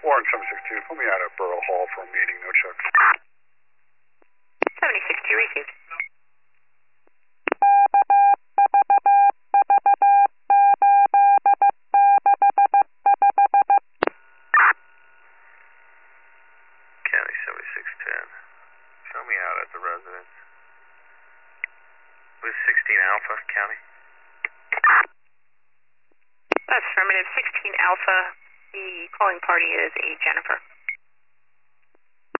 Warren 762, put me out at Borough Hall for a meeting, no check. 7062 received. County 7610. Show me out at the residence. With 16 Alpha, County. Affirmative, 16 Alpha. The calling party is a Jennifer.